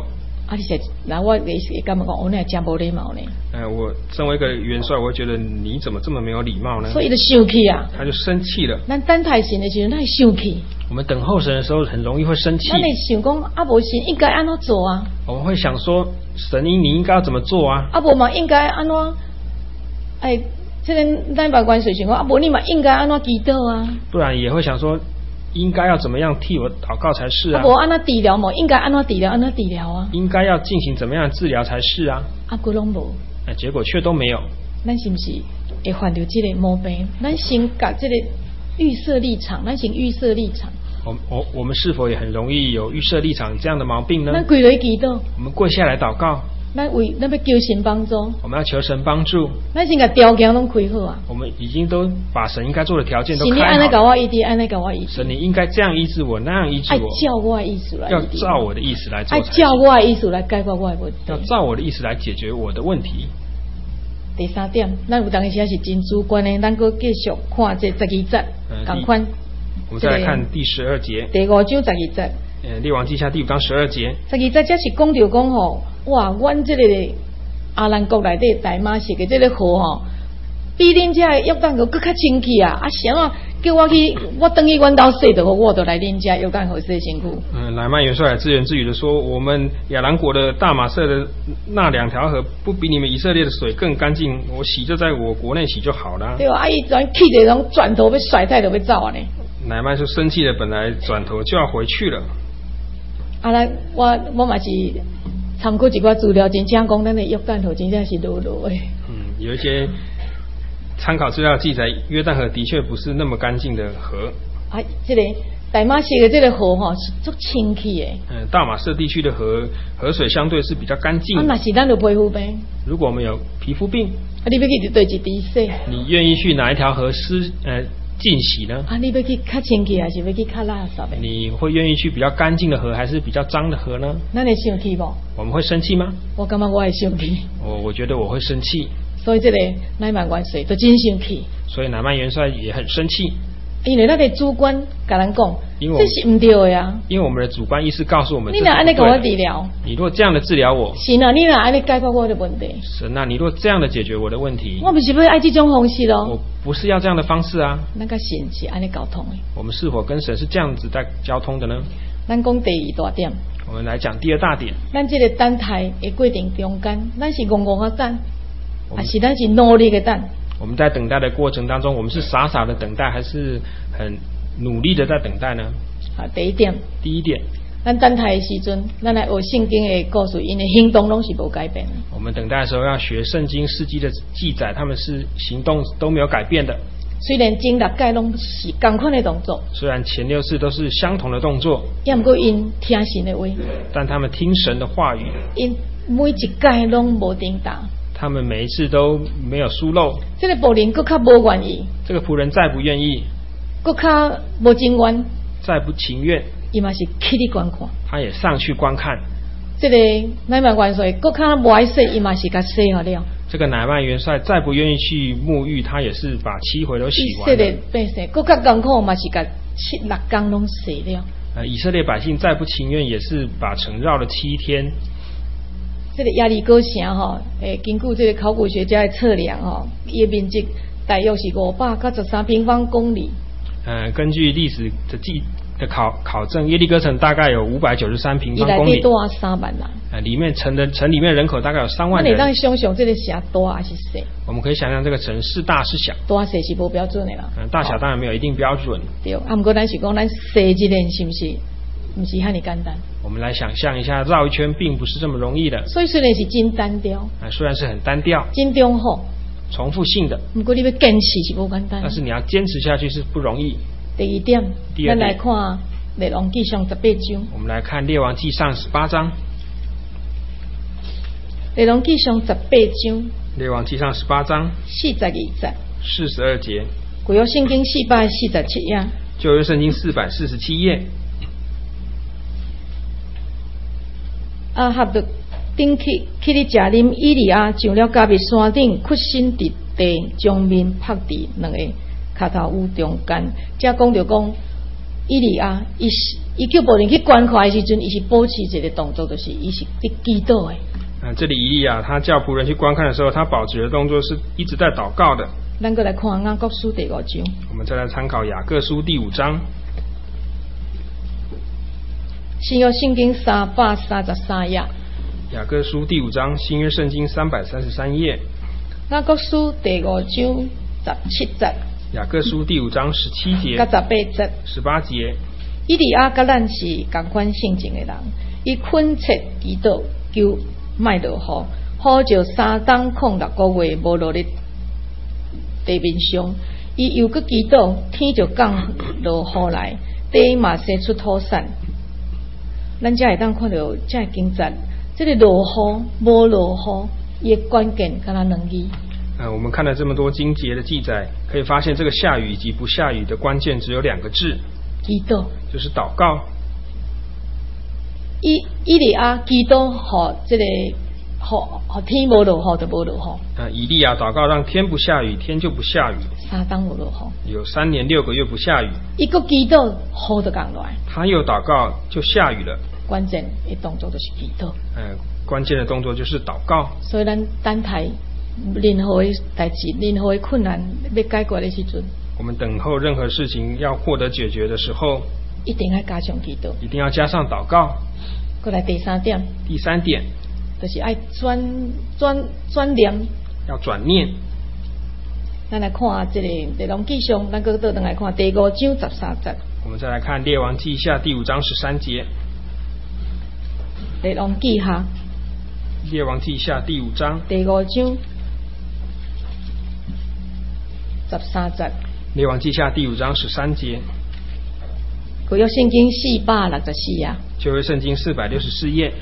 A: 你是那我会感觉讲，我那真无礼貌呢。
B: 我身为一个元帅，我会觉得你怎么这么没有礼貌呢？
A: 所以就生气啊。
B: 他就生气了。
A: 咱等待神的时候，咱会生气。
B: 我们等候神的时候，很容易会生气。
A: 咱会想讲，无神应该安怎做啊？
B: 我们会想说，神你应该要怎么做啊？
A: 无嘛应该安怎？这个咱把关系想讲，无你嘛应该安怎祈祷啊？不然
B: 也会想说。应该要怎么样替我祷告才是啊？
A: 无安怎治疗嘛？应该安怎治疗？安怎治疗啊？
B: 应该要进行怎么样的治疗才是啊？
A: 佫拢无。
B: 结果却都没有。
A: 咱是不是会犯到这个毛病？咱先甲这个预设立场，咱先预设立场。
B: 我们是否也很容易有预设立场这样的毛病呢？
A: 咱跪落祈祷。
B: 我们跪下来祷告。
A: 咱要求神帮助，
B: 我们要求神帮助。
A: 咱先把条件拢开好啊。
B: 我们已经都把神应该做的条件都开好。
A: 神你安尼搞我医治，安尼搞我医治。
B: 神你应该这样医治我，那样医治我。
A: 照我的意思来。
B: 要照我的意思来做。
A: 照我的意思来解决我的问题。
B: 要照我的意思来解决我的问题。
A: 第三点，咱有当时是真主观的，咱佫继续看这12节，同款。
B: 我们再来看第12节。
A: 第5章12节。
B: 列王记下第5章12节。
A: 12节这是讲到讲吼，哇，阮这个阿兰国内底大马士的这个河吼，比恁遮约旦河更较清气啊！谁啊叫我去，我等于阮兜洗就好，我就来恁遮约旦河洗身躯。
B: 乃曼元帅自言自语的说：“我们亚兰国的大马色的那2条河，不比你们以色列的水更干净，我洗就在我国内洗就好了。”
A: 对啊，伊转气的人转头要甩态，就要走啊呢。
B: 乃曼就生气了，本来转头就要回去了。
A: 来，我嘛是。参考一寡资料，真正讲咱的约旦河真正是落落的。
B: 有一些参考资料记载，约旦河的确不是那么干净的河。
A: 这个大马士的这个河吼是足清气的。
B: 大马士地区的河水相对是比较干净。
A: 那是咱有皮肤病。如
B: 果我们有皮肤病，
A: 你要去对一滴洗？
B: 你愿意去哪一条河净洗呢？
A: 你要去较清气还是要去较垃圾的？
B: 你会愿意去比较干净的河，还是比较脏的河呢？
A: 咱会生气不？
B: 我们会生气吗？
A: 我感觉我会生气。
B: 我觉得我会生气。
A: 所以这个乃曼元帅都真生气。
B: 所以乃曼元帅也很生气。
A: 因为咱的主观甲咱讲，这是唔对的啊。
B: 因为我们的主观意识告诉我们，
A: 你若安尼给我治疗，
B: 你若这样的治疗我，
A: 神啊，你若安尼解决我的问题，
B: 神啊，你若这样的解决我的问题，
A: 我不是要爱这种方式咯。
B: 我不是要这样的方式啊。
A: 咱甲神是安尼沟通的。
B: 我们是否跟神是这样子在交通的呢？
A: 咱讲第2大点。
B: 我们来讲第2大点。
A: 咱这个等待的过程中间，咱是戆戆的等，还是咱是努力的等？
B: 我们在等待的过程当中，我们是傻傻的等待，还是很努力的在等待呢？
A: 第一点，咱等待的时阵，咱来学圣经的故事，因为行动拢是无改变的。
B: 我们等待的时候要学圣经事迹的记载，他们是行动都没有改变的。
A: 虽然前6届拢是同款的动作，
B: 虽然前6次都是相同的动作，
A: 也不过因听神的话，
B: 但他们听神的话语，
A: 因每一届拢无颠倒。
B: 他们每一次都没有疏漏。
A: 这个仆人更较无愿意，
B: 这个仆人再不愿意，
A: 更较无情愿，
B: 再不情愿，
A: 伊嘛是去里观看，
B: 他也上去观看。
A: 这个乃曼元帅更较无爱洗，伊嘛是甲洗好了。
B: 这个乃曼元帅再不愿意去沐浴，他也是把7回都洗完了。
A: 以色列百姓更较艰苦，嘛是甲7、6天拢洗了。
B: 以色列百姓再不情愿，也是把城绕了7天。
A: 这个耶利哥城吼，根据这个考古学家的测量吼，伊的面积大约是513平方公里。
B: 根据历史的考证，耶利哥城大概有593平方公里。
A: 伊内底多3万人。
B: 里面城里面人口大概有3万人。
A: 你当想想这个城大还是小？
B: 我们可以想象这个城是大是小。
A: 大小是无标准的啦。
B: 大小当然没有一定标准。
A: 对，不过咱是讲咱洗一遍是不是？不是很简单。
B: 我们来想象一下，绕一圈并不是这么容易的。
A: 所以虽然是真单调，
B: 虽然是很单调，
A: 真重复，
B: 重复性的。
A: 不过你要坚持是不简单。
B: 但是你要坚持下去是不容易。
A: 第2点，咱来看列王纪上18章。
B: 我们来看列王纪上18章。
A: 列王纪上18章。
B: 列王纪上18章
A: 42节。
B: 42节。
A: 旧约圣经447页。
B: 旧约圣经447页。
A: 阿哈就顶去咧食啉，以利亚上了加密山顶，屈身伫地，将面拍伫2个脚头屋中间。才讲着讲， 伊里啊，伊叫保林去观看的时阵，伊是保持一个动作，就是伊是在祈祷的。
B: 这里以利亚他叫仆人去观看的时候，他保持的动作是一直在祷告的。
A: 咱过来看雅各书第5章。
B: 我们再来参考雅各书第5章。
A: 新约圣经333页。
B: 雅各书第5章，新约圣经333页。
A: 雅各书第5章17节。
B: 雅各书第5章17节。
A: 甲18节。
B: 18节。
A: 伊利亚甲咱是同款性情的人，伊恳切祈祷，求莫落雨，好就306个月无落伫地面上。伊又搁祈祷，天就降落雨来，地嘛生出土产。咱才会当看到这经节，这个落雨无落雨，伊的关键敢若两字。
B: 我们看了这么多经节的记载，可以发现这个下雨以及不下雨的关键只有2个字，
A: 祈祷，
B: 就是祷告。
A: 伊利亚祈祷，互这个互天无落雨就无落雨。
B: 以利亚祷告让天不下雨，天就不下雨。
A: 3当无落雨，
B: 有3年6个月不下雨。
A: 伊个祈祷，雨就降落来。
B: 他又祷告，就下雨了。
A: 关键的动作就是祈祷。
B: 关键的动作就是祷告。
A: 所以咱等待任何的代志，任何的困难要解决的时阵，
B: 我们等候任何事情要获得解决的时候，
A: 一定要加上祈祷，
B: 一定要加上祷告。
A: 过来第3点，
B: 第3点
A: 就是爱转念，
B: 要转念。
A: 咱来看这个列王纪上，咱搁倒转来看第5章13节。
B: 我们再来看列王记下第5章13节。
A: 列王记下，
B: 列王记下第5章
A: 第5章13节。
B: 列王记下第5章13节。
A: 旧约圣经464页。
B: 旧约圣经464页。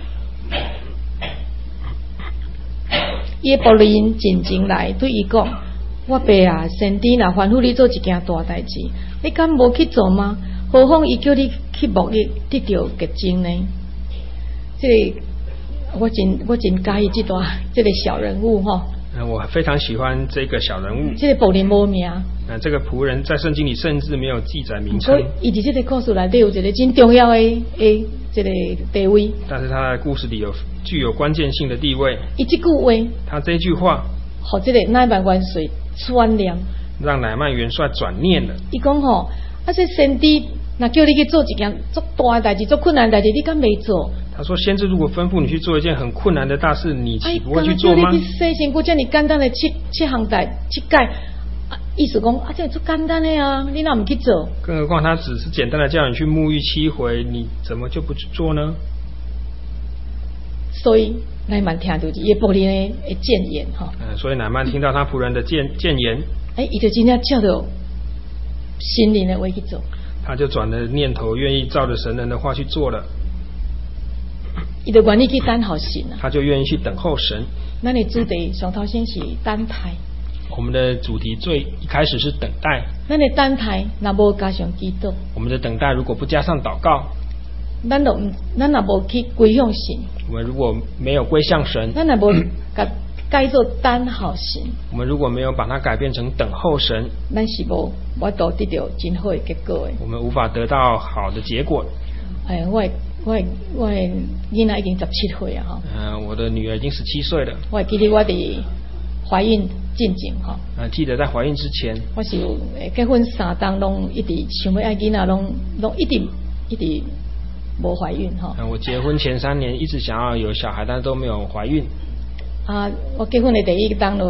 A: 伊的仆人真情来对伊讲：我爸啊，先知若吩咐你做一件大代志，你敢无去做吗？何况伊叫你去沐浴得到洁净呢？这个我真介意这个小人物哈。
B: 我非常喜欢这个小人物。
A: 这个仆人无名。
B: 这个仆人在圣经里甚至没有记载名称。
A: 伊伫这个故事内底有一个真重要的这个地位。
B: 但是他的故事里具有关键性的地位。
A: 伊这句话，
B: 他这句话，
A: 和这个乃縵元帅转念，
B: 让乃縵元帅转念了。
A: 伊讲吼，这先知那叫你去做一件足大的代志、足困难的代志，你敢没做？
B: 他说：“先知如果吩咐你去做一件很困难的大事，你岂不会去做吗？”
A: 叫你去洗身躯，这么简单的7项7改，意思讲这足简单的啊，你哪唔去做？
B: 更何况他只是简单的叫你去沐浴7回，你怎么就不去做呢？
A: 所以乃縵听到伊仆人的谏言哈。
B: 所以乃縵听到他仆人的谏言，
A: 伊就真正照着神人的话去做。他
B: 就转了念头，愿意照着神人的话去做了。
A: 伊就愿意去等候神啊。
B: 他就愿意去等候神。
A: 咱的主题上头先是等待。
B: 我们的主题最一开始是等待。
A: 咱的等待若无加上祈祷，
B: 我们的等待如果不加上祷告，
A: 咱若无去归向神，
B: 我们如果没有归向神，
A: 咱若无改做等候神，
B: 我们如果没有把它改变成等候神，
A: 咱是无法度得到真好的结果的。
B: 我们无法得到好的结果。
A: 我囡仔已经17岁啊哈。
B: 我的女儿已经17岁了。
A: 我记得我伫怀孕进前哈。
B: 记得在怀孕之前，
A: 我是有结婚3当拢一直想要爱囡仔，拢一直无怀孕哈。
B: 我结婚前3年一直想要有小孩，但是都没有怀孕。
A: 我结婚的第1当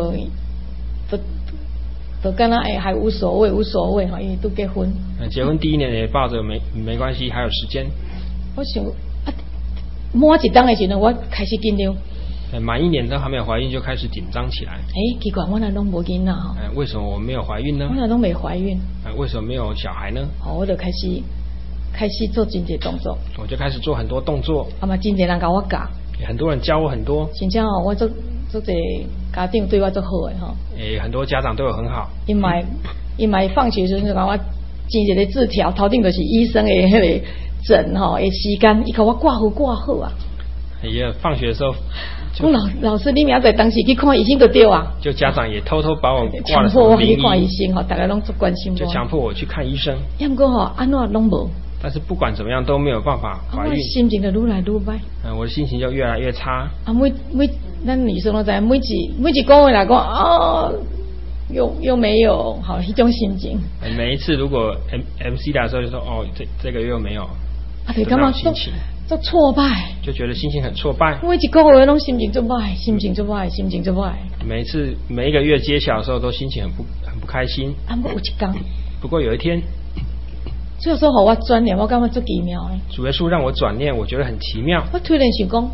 A: 都敢若还无所谓哈，因为都结婚。
B: 结婚第1年也抱着没关系，还有时间。
A: 我想满1当的时候，我开始紧张。
B: 满1年都还没有怀孕就开始紧张起来。
A: 奇怪，我哪拢无囡仔哈？
B: 为什么我没有怀孕呢？
A: 我哪拢没怀孕？
B: 为什么没有小孩呢？
A: 我就开始做真济动作。
B: 我就开始做很多动作。
A: 嘛，真济人教我教。
B: 很多人教我很多。
A: 真正我做这家长对我足好的哈。
B: 很多家长对我很好。
A: 因买放学时就甲我寄一个字条，头顶就是医生的迄个诊的时间，伊甲我挂好啊。
B: 放学的时候，
A: 讲老师，你明仔载当时去看医生就对啊。
B: 就家长也偷偷把我挂了
A: 强迫我去看医生大家拢足关心我。
B: 就强迫我去看医生。
A: 不过安怎拢无。
B: 但是不管怎么样都没有办法怀孕。
A: 我心情就愈来愈歹。
B: 我的心情就越来越差。
A: 咱女生都知，每一个月来讲又没有好一种心情。
B: 每一次如果 MC 来的时候就说这个月又没有，
A: 对，干嘛心情都挫败，
B: 就觉得心情很挫败。
A: 每一个月都心情就坏，心情就坏，心情就坏。
B: 每一个月揭晓的时候都心情很不开心。不过有一天，
A: 最后说好我转念，我感觉最奇妙的。
B: 主耶稣让我转念，我觉得很奇妙。
A: 我突然想讲，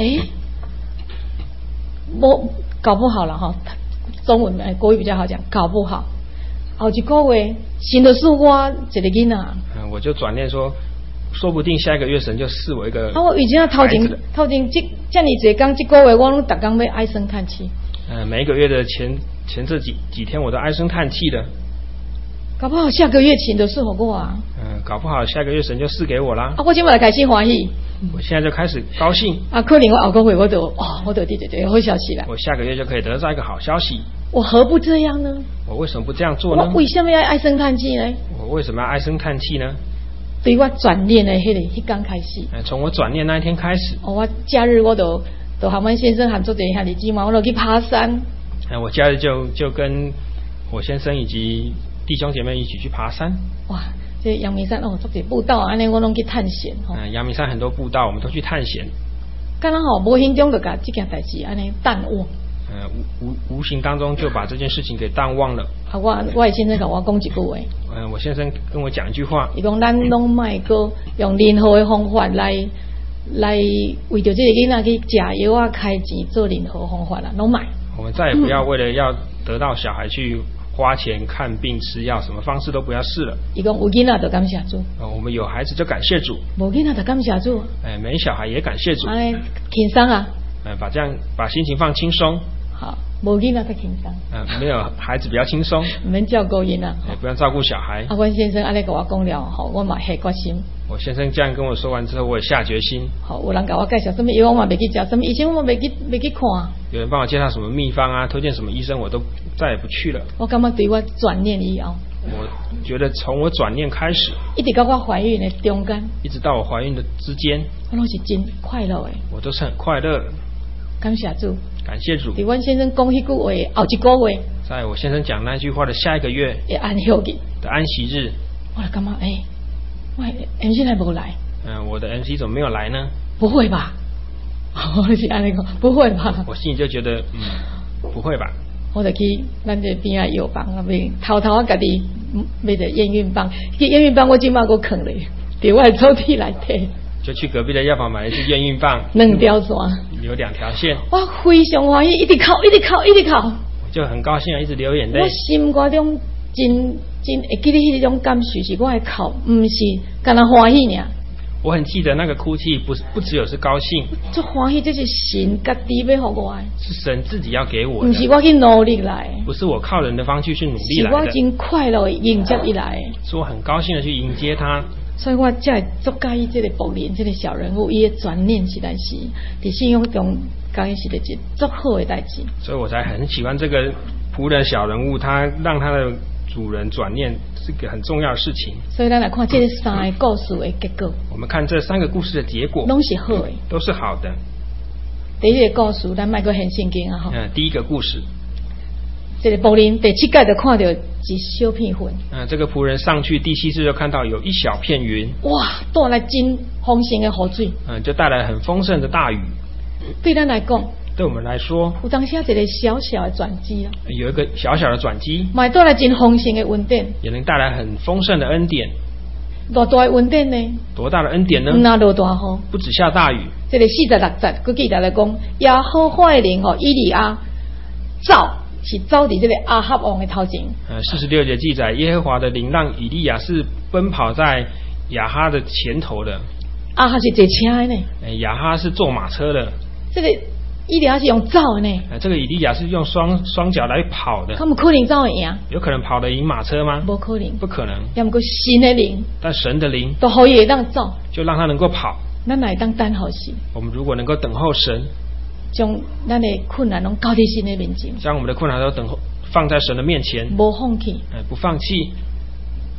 A: 我搞不好了哈，中文国语比较好讲，搞不好后一个月神就赐我一个囡仔。
B: 我就转念说，说不定下一个月神就赐我一个。
A: 我以前头前这么济天，这个月我拢逐天要唉声叹气。
B: 每一个月的前这几天我都唉声叹气的。
A: 搞不好下个月神就赐给我啊。
B: 搞不好下个月神就赐给我啦。
A: 我现在开始欢喜。
B: 我现在就开始高兴。
A: 可能我后个月我就对好消息了。
B: 我下个月就可以得到一个好消息。
A: 我何不这样呢？
B: 我为什么不这样做呢？
A: 我为什么要唉声叹气呢？
B: 我为什么要唉声叹气呢？
A: 对我转念的那天开始。
B: 从我转念那一天开始。
A: 我假日我都和阮先生和做一下日子嘛，我都去爬山。
B: 我假日就跟我先生以及弟兄姐妹一起去爬山。
A: 哇，这阳明山做些步道，安尼我拢去探险。
B: 阳明山很多步道，我们都去探险。
A: 刚刚好无形中就把这件代志安尼淡忘。
B: 无形当中就把这件事情给淡忘了。
A: 我先生跟我讲一句话。
B: 我先生跟我讲一句话。
A: 伊讲咱拢卖个用任何的方法来为着这个囡仔去食药啊、开钱做任何方法啦，拢卖。
B: 我们再也不要为了要得到小孩去花钱看病吃药，什么方式都不要试了。
A: 伊讲有囡仔就感谢主。
B: 我们有孩子就感谢主。
A: 无囡仔就感谢主。
B: 没小孩也感谢主。
A: 轻松啊。
B: 把心情放轻松。
A: 好，无囡仔较轻松。
B: 没有孩子比较轻松。
A: 唔免照顾囡仔。
B: 不要照顾小孩。
A: 阮先生安尼跟我讲了，我嘛下决心。
B: 我先生这样跟我说完之后，我也下决心。
A: 有人给我介绍什么药，我嘛袂去吃，什么医生我嘛袂去看。
B: 有人帮我介绍什么秘方啊，推荐什么医生，我都再也不去了。
A: 我感觉对我转念以后，
B: 我觉得从我转念开始，
A: 一直到我怀孕的中间，
B: 一直到我怀孕的之间，
A: 我拢是真快乐的。
B: 我都是很快乐。
A: 感谢主。
B: 感谢主。
A: 对阮先生讲迄句话后一个月，
B: 在我先生讲那句话的下一个月
A: 的安息日，我就感觉我 MC 还无来。
B: 我的 MC 怎么没有来呢？
A: 不会吧？我是安尼讲，不会吧？
B: 我心里就觉得不会吧。
A: 我就去咱这边啊药房那边偷偷家己买着验孕棒，去验孕棒我今嘛我啃咧，伫我的抽屉内底。就
B: 去隔壁的药房买了一支验孕棒
A: ，2条线，
B: 有2条线。
A: 我非常欢喜，一直哭。
B: 我就很高兴，一直流眼泪。
A: 我心肝中真会记得迄种感受，是我的哭，不是干那欢喜尔。
B: 我很记得那个哭泣，不只有是高兴，
A: 这欢喜这是神家己要给我的，
B: 是神自己要给我的，
A: 不是我去努力来，
B: 不是我靠人的方式去努力来的，
A: 是我真快乐迎接一来，
B: 是我很高兴的去迎接他。
A: 所以我才会足介意这个伯莲这个小人物，伊的转念实在是在信仰中，讲是一件足好的代志。
B: 所以我才很喜欢这个仆人小人物，他让他的主人转念是个很重要的事情。
A: 所以咱来看这3个故事的结果。我
B: 们看这3个故事的结果，
A: 都是好的，
B: 都是好的。
A: 第一个故事，咱卖过很圣经啊哈。
B: 第一个故事。
A: 这个仆人第7届就看到一小片云。
B: 这个仆人上去第7次就看到有一小片云。
A: 哇，带来真丰盛的雨水。
B: 就带来很丰盛的大雨。
A: 对咱来讲，
B: 对我们来说，
A: 有当下一个小小的转机啊。
B: 有一个小小的转机。
A: 买带来真丰盛的恩典。
B: 也能带来很丰盛的恩典。
A: 多大的恩典呢？
B: 多大的恩典呢？
A: 那落大雨，
B: 不只下大雨。
A: 这个46节，佮记得来讲，耶和华的灵以利亚走。是走伫这个阿哈王的头前。
B: 46节记载，耶和华的灵让以利亚是奔跑在亚哈的前头的。
A: 阿哈是坐车的呢。
B: 亚哈是坐马车的。
A: 这个以利亚是用走的呢。
B: 这个以利亚是用双脚来跑的。
A: 他们可能走得赢？
B: 有可能跑得赢马车吗？
A: 不可能，
B: 不可能。
A: 要么个神的灵，
B: 但神的灵
A: 都可以让走，
B: 就让他能够跑。
A: 咱来当等候神。
B: 我们如果能够等候神。
A: 将咱的困难拢交在神的面前，
B: 将我们的困难都放在神的面前，
A: 不放弃，
B: 不放弃。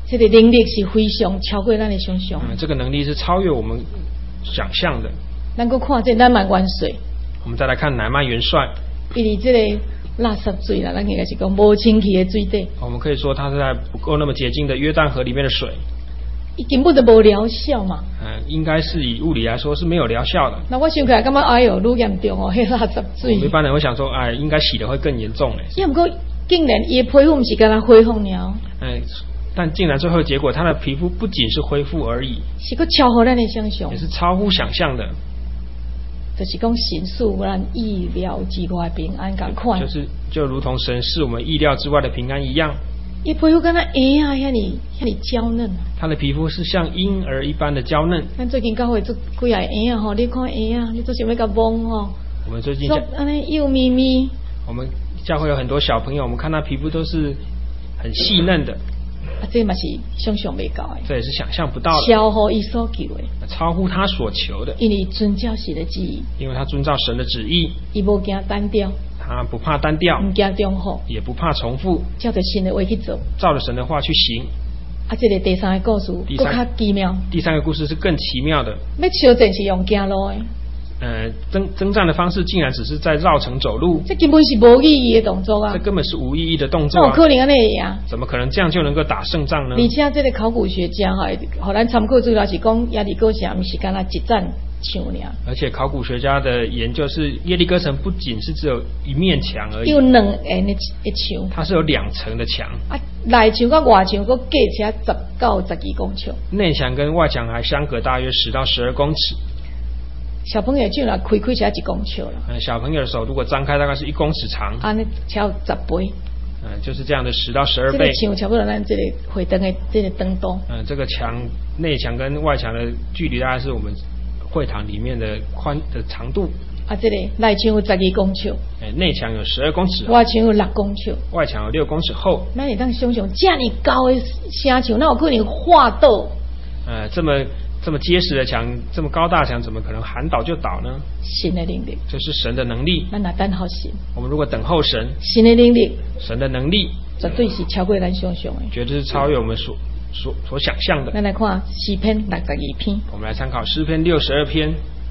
A: 这个能力是非常超过咱的想象。
B: 这个能力是超越我们想象的。
A: 咱搁看这乃縵元帅，
B: 我们再来看乃縵元帅，
A: 因为这个垃圾水啦，咱应该是讲无清气的水底。
B: 我们可以说它是在不够那么洁净的约旦河里面的水。
A: 根本就无疗效嘛。
B: 应该是以物理来说是没有疗效的。
A: 那我想起来，感觉哎呦，愈严重哦，迄垃圾水。
B: 一般人会想说，应该洗的会更严重嘞。
A: 也不过，竟然伊的皮肤不是跟他恢复了。
B: 但竟然最后结果，他的皮肤不仅是恢复而已，
A: 是个超乎咱的想象，
B: 也是超乎想象的。
A: 就是讲神赐咱意料之外平安同款。
B: 就如同神是我们意料之外的平安一样。
A: 伊皮肤跟他婴啊，遐尼娇嫩。
B: 他的皮肤是像婴儿一般的娇嫩。
A: 咱最近教会做几个婴啊吼，你看婴啊，你做想要甲摸吼。
B: 我们最近
A: 安尼幼咪咪。
B: 我们教会有很多小朋友，我们看他皮肤都是很细嫩的。
A: 这嘛是想象未到的。
B: 这也是想象不到的。
A: 超乎伊所求的。
B: 超乎他所求的。
A: 因为遵照神的旨意。
B: 因为他遵照神的旨意。
A: 伊无惊单调。
B: 他不怕单调，
A: 不惊重复，
B: 也不怕重复，
A: 照着神的话去做，
B: 照着神的话去行。
A: 这个第三个故事更加奇妙。
B: 第三个故事是更奇妙的。
A: 要修正是用走路的。
B: 征战的方式竟然只是在绕城走路，
A: 这根本是无意义的动作啊！
B: 这根本是无意义的动作啊！
A: 怎么可能安尼呀？
B: 怎么可能这样就能够打胜仗呢？
A: 而且这个考古学家互咱参考资料是讲耶利哥城不是干那一战墙尔。
B: 而且考古学家的研究是耶利哥城不仅是只有一面墙而已，
A: 有两层的墙，
B: 它是有2层的墙
A: 啊，内墙跟外墙各加起来10到12公尺，
B: 内墙跟外墙还相隔大约10到12公尺。
A: 小朋友就拿开起来1公尺了。
B: 小朋友的手如果张开，大概是1公尺长。
A: 那超10倍。
B: 就是这样的10到12倍。
A: 这个墙差不多咱这个会灯的这个灯洞。
B: 这个墙内墙跟外墙的距离大概是我们会堂里面的长度。
A: 这个内墙有12公尺。
B: 内墙有12公尺。
A: 外墙有6公尺。
B: 外墙有6公尺厚。
A: 那你当想想，这么高的城墙，那有可能滑倒？
B: 这么结实的墙，这么高大墙，怎么可能喊倒就倒呢？
A: 神的能力，
B: 这是神的能力。
A: 咱等候神。我
B: 们如果等候神，
A: 神的能力，
B: 神的能力，
A: 绝对是超过咱想象的，
B: 绝对是超越我们所想象的。
A: 咱来看诗篇62篇。
B: 我们来参考诗篇62篇。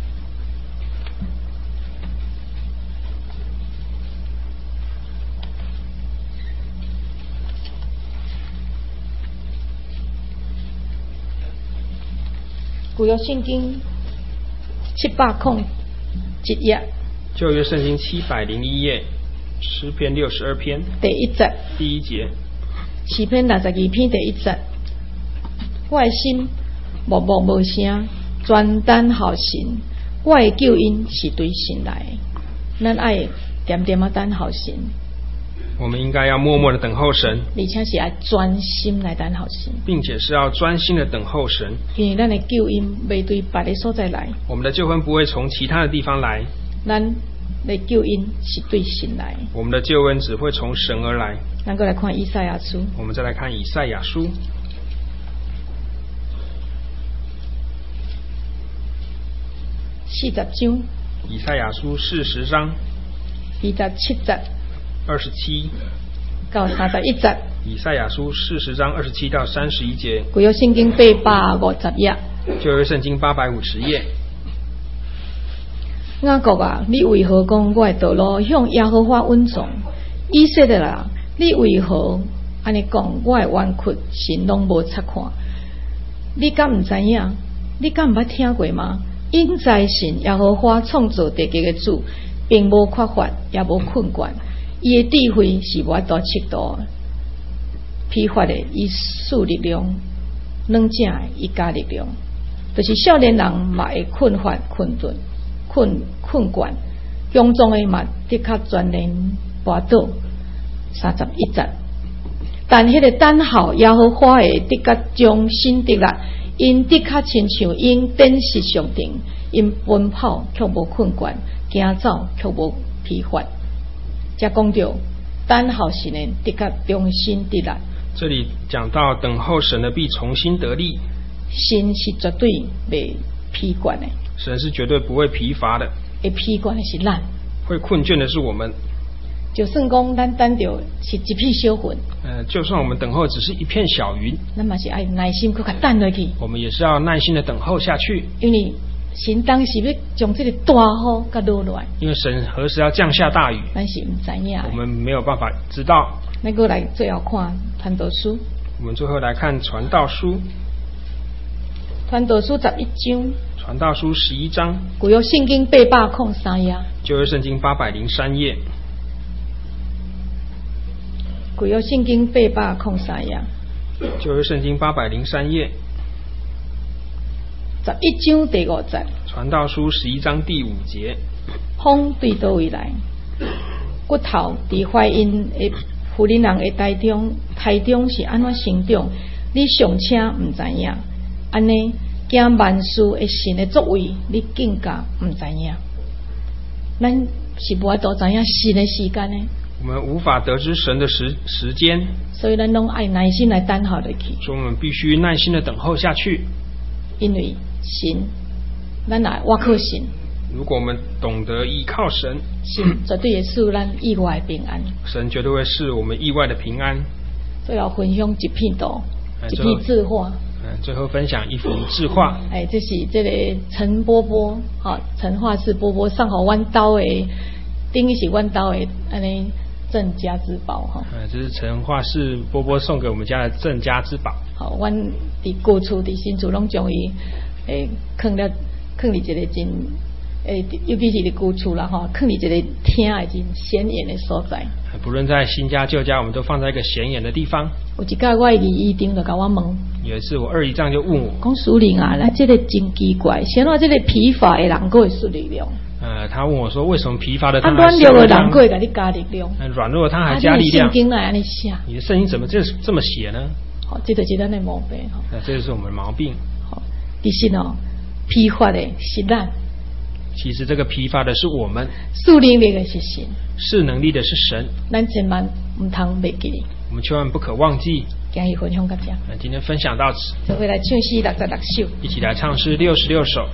A: 旧约圣经701页，
B: 旧约圣经701页，诗篇62篇
A: 第1节，
B: 第1节，
A: 诗篇62篇第1节，我的心默默无声，专等候神，我的救恩是对神来的，咱爱点点啊等候神。
B: 我们应该要默默的等候神，
A: 而且是要专心来等候神，
B: 并且是要专心的等候神。
A: 因为咱的救恩未对别的所在来，
B: 我们的救恩不会从其他的地方来，
A: 咱的救恩是对神来，
B: 我们的救恩只会从神而来。
A: 咱过来看以赛亚书，
B: 我们再来看以赛亚书
A: 40章，
B: 以赛亚书40章
A: 27节。
B: 27
A: 到31节，
B: 以赛亚书40章27到31节，
A: 旧约圣经850页，
B: 旧约圣经850页。
A: 雅各啊，你为何讲我的道路向耶和华稳重？以色列啊，你为何安尼讲我的冤屈神拢无察看？你敢唔知影？你敢唔捌听过吗？应在神耶和华创造地界的主，并无缺乏，也无困倦。伊的智慧是无多尺度，疲乏的伊赐力量，软正的伊加力量。就是少年人嘛会困乏、困倦，强壮的嘛的确全然跋倒。31节，但迄个等候耶和华的的确将心得力，因的确亲像鹰展翅上腾，因奔跑却无困倦，行走却无疲乏。才讲到等候神的的确重新得力。
B: 这里讲到等候神的必重新得力，
A: 神是绝对袂疲倦的，
B: 神是绝对不会疲乏的，
A: 会疲倦的是咱，
B: 会困倦的是我们。
A: 就算讲咱等着是一片小云，
B: 就算我们等候只是一片小云，
A: 咱嘛是爱耐心搁较等落去。
B: 我们也是要耐心的等候下去。
A: 因为神当时要将这个大雨甲落来，
B: 因为神何时要降下大雨，
A: 咱是唔知影。
B: 我们没有办法知道。
A: 咱过来最后看传道书。
B: 我们最后来看传道书。
A: 传道书11章。
B: 传道书11章。
A: 旧约圣经803页。
B: 旧约圣经803页。
A: 旧约圣经803页。
B: 旧约圣经803页。
A: 11章第5節。
B: 傳道書11章第5節。
A: 風對倒位來，骨頭佇懷孕的婦人人的胎中是安怎生長，你尚且唔知影，安尼驚萬事的神的作為，你更加唔知影。咱是無法度知影神的時間呢？
B: 我們無法得知神的時間，
A: 所以咱攏愛耐心來等候落去。
B: 所以我們必須耐心的等候下去。
A: 因為神，咱來倚靠神。
B: 如果我們懂得依靠神，
A: 神絕對會使咱意外的平安。
B: 神絕對會使我們意外的平安。
A: 最後分享一篇道，一篇字畫。
B: 最後分享一幅字畫。
A: 這是這個陳波波，陳畫師波波送給阮兜的，等於是阮兜的安尼鎮家之寶哈。
B: 這是陳畫師波波送給我們家的鎮家之寶。
A: 好，阮佇舊厝佇新厝攏將伊囥佇一個真尤其是佇舊厝啦吼，囥佇一個聽的真顯眼的所在。
B: 不論在新家舊家，我們都放在一個顯眼的地方。
A: 有一擺我二姨丈就甲我問，
B: 有一次我二姨丈就問我，
A: 講屬靈啊，咱這個真奇怪，顯話這個疲乏的人佫會出力量。
B: 他問我說：“為什麼疲乏的他還
A: 軟弱的人佫會給你加力量？
B: 軟弱的他還加力量？”
A: 聖經來安尼寫，
B: 你的聖經怎麼這麼寫呢？
A: 好，這就是咱的毛病哈。
B: 這就是我們的毛病。
A: 好，其實哦，疲乏的是咱。
B: 其實這個疲乏的是我們。
A: 賜能力的是神。賜
B: 能力的是神。
A: 咱千萬唔通忘記。
B: 我們千萬不可忘記。
A: 今日分享到這。
B: 今天分享到此。
A: 就會來唱詩66首。
B: 一起來唱詩66首。